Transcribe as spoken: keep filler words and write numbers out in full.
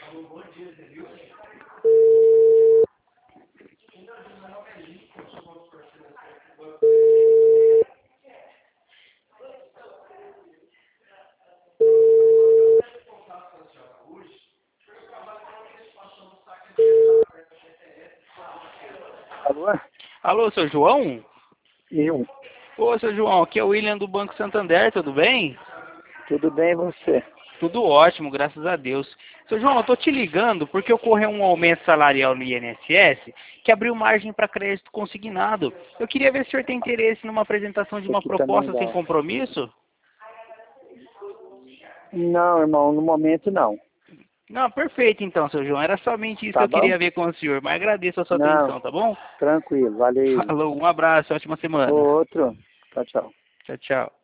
Alô? Alô, seu João? Eu. Ô, seu João, aqui é o William do Banco Santander, tudo bem? Tudo bem, você? Tudo ótimo, graças a Deus. Seu João, eu tô te ligando porque ocorreu um aumento salarial no I N S S que abriu margem para crédito consignado. Eu queria ver se o senhor tem interesse numa apresentação de Isso uma aqui também proposta sem dá. compromisso. Não, irmão, no momento não. Não, perfeito então, seu João. Era somente isso Tá que eu bom? queria ver com o senhor, mas agradeço a sua Não, atenção, tá bom? tranquilo, valeu. Falou, um abraço, ótima semana. Outro. Tchau, tchau. Tchau, tchau.